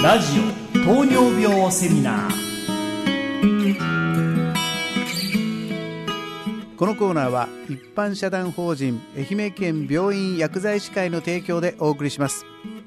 ラジオ糖尿病セミナー。 このコーナーは一般社団法人愛媛県病院薬剤師会の提供でお送りします。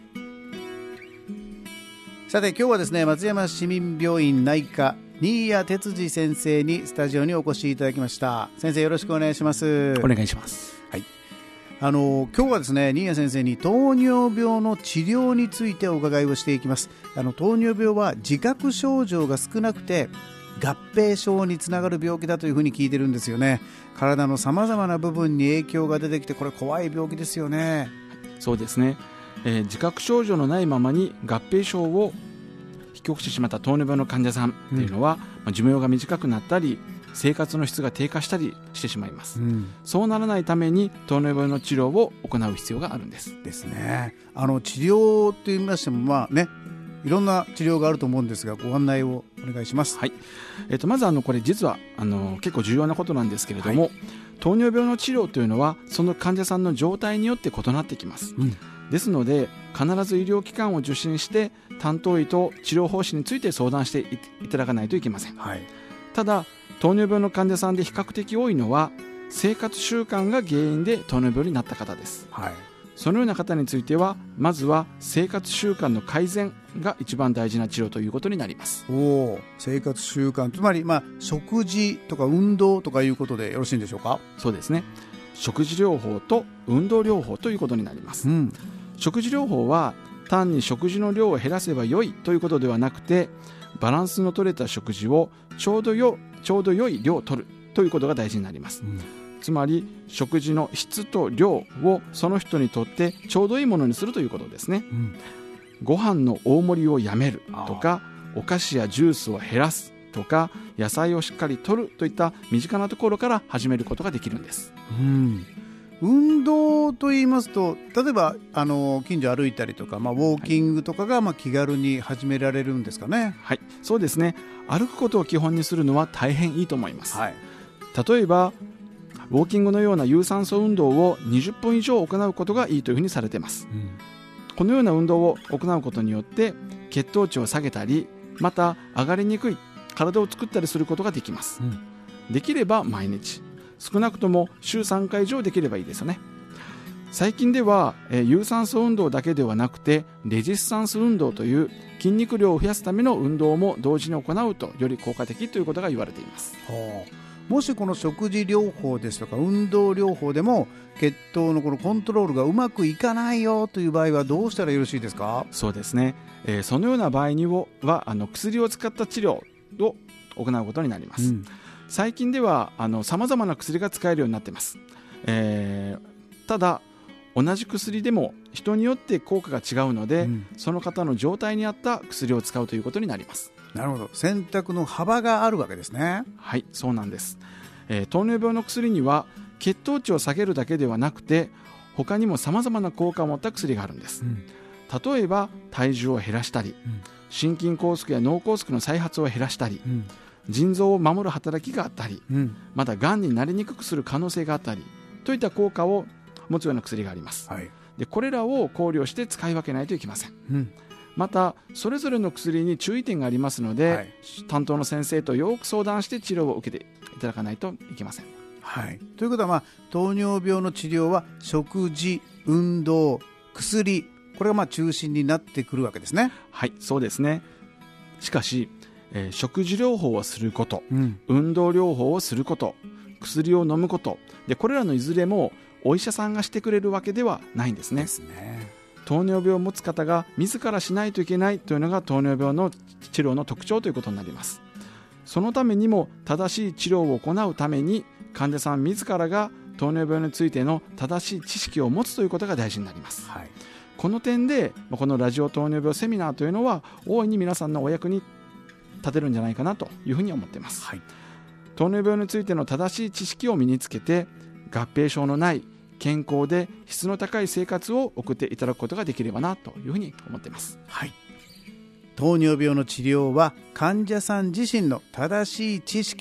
さて今日はですね、松山市民病院内科新谷哲司先生にスタジオにお越しいただきました。先生よろしくお願いします。 お願いします。 はい、今日はですね、新谷先生に糖尿病の治療についてお伺いをしていきます。糖尿病は自覚症状が少なくて合併症につながる病気だというふうに聞いてるんですよね。体のさまざまな部分に影響が出てきて、これ怖い病気ですよね。 そうですね、自覚症状のないままに合併症を引き起こしてしまった糖尿病の患者さんというのは、寿命が短くなったり生活の質が低下したりしてしまいます、そうならないために糖尿病の治療を行う必要があるんですね。治療といいましてもいろんな治療があると思うんですが、ご案内をお願いします。 はい、まずこれ実は結構重要なことなんですけれども、糖尿病の治療というのはその患者さんの状態によって異なってきます、ですので必ず医療機関を受診して担当医と治療方針について相談していただかないといけません、ただ糖尿病の患者さんで比較的多いのは生活習慣が原因で糖尿病になった方です、そのような方についてはまずは生活習慣の改善が一番大事な治療ということになります。 生活習慣、つまり食事とか運動とかいうことでよろしいんでしょうか。 そうですね、食事療法と運動療法ということになります、食事療法は単に食事の量を減らせば良いということではなくて、バランスの取れた食事をちょうど良い量を取るということが大事になります、つまり食事の質と量をその人にとってちょうどいいものにするということですね、ご飯の大盛りをやめるとか、お菓子やジュースを減らすとか、野菜をしっかり摂るといった身近なところから始めることができるんです、 運動といいますと、例えば近所歩いたりとか、ウォーキングとかが気軽に始められるんですかね。 はい、そうですね、歩くことを基本にするのは大変いいと思います、例えばウォーキングのような有酸素運動を20分以上行うことがいいというふうにされています、このような運動を行うことによって血糖値を下げたり、また上がりにくい体を作ったりすることができます、できれば毎日、少なくとも週3回以上できればいいですよね。最近では、有酸素運動だけではなくてレジスタンス運動という筋肉量を増やすための運動も同時に行うとより効果的ということが言われています。 もしこの食事療法ですとか運動療法でも血糖のこのコントロールがうまくいかないよという場合はどうしたらよろしいですか。 そうですね、そのような場合には薬を使った治療を行うことになります、最近では様々な薬が使えるようになっています、ただ同じ薬でも人によって効果が違うので、その方の状態に合った薬を使うということになります。 なるほど、選択の幅があるわけですね。 はい、そうなんです、糖尿病の薬には血糖値を下げるだけではなくて他にも様々な効果を持った薬があるんです、例えば体重を減らしたり、心筋梗塞や脳梗塞の再発を減らしたり、腎臓を守る働きがあったり、またがんになりにくくする可能性があったりといった効果を持つような薬があります、でこれらを考慮して使い分けないといけません、またそれぞれの薬に注意点がありますので、担当の先生とよく相談して治療を受けていただかないといけません、 ということは、糖尿病の治療は食事、運動、薬、これが中心になってくるわけですね。 はい、そうですね。しかし、食事療法をすること、運動療法をすること、薬を飲むことで、これらのいずれもお医者さんがしてくれるわけではないんですね。糖尿病を持つ方が自らしないといけないというのが糖尿病の治療の特徴ということになります。そのためにも正しい治療を行うために患者さん自らが糖尿病についての正しい知識を持つということが大事になります、この点でこのラジオ糖尿病セミナーというのは大いに皆さんのお役に立てるんじゃないかなというふうに思っています、糖尿病についての正しい知識を身につけて合併症のない健康で質の高い生活を送っていただくことができればなというふうに思っています、 糖尿病の治療は患者さん自身の正しい知識と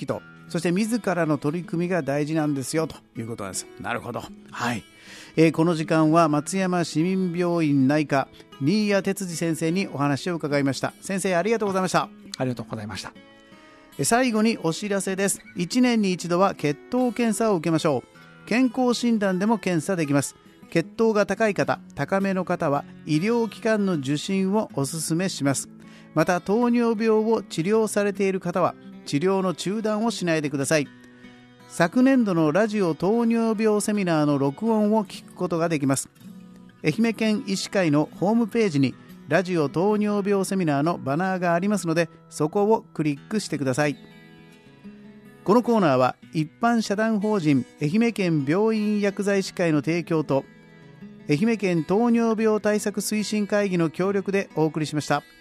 そして自らの取り組みが大事なんですよということなんです。なるほど。はい。この時間は松山市民病院内科新谷哲司先生にお話を伺いました。先生、ありがとうございました。 ありがとうございました。 最後にお知らせです。1年に一度は血糖検査を受けましょう。健康診断でも検査できます。血糖が高い方、高めの方は医療機関の受診をお勧めします。また糖尿病を治療されている方は治療の中断をしないでください。昨年度のラジオ糖尿病セミナーの録音を聞くことができます。愛媛県医師会のホームページにラジオ糖尿病セミナーのバナーがありますので、そこをクリックしてください。このコーナーは一般社団法人愛媛県病院薬剤師会の提供と愛媛県糖尿病対策推進会議の協力でお送りしました。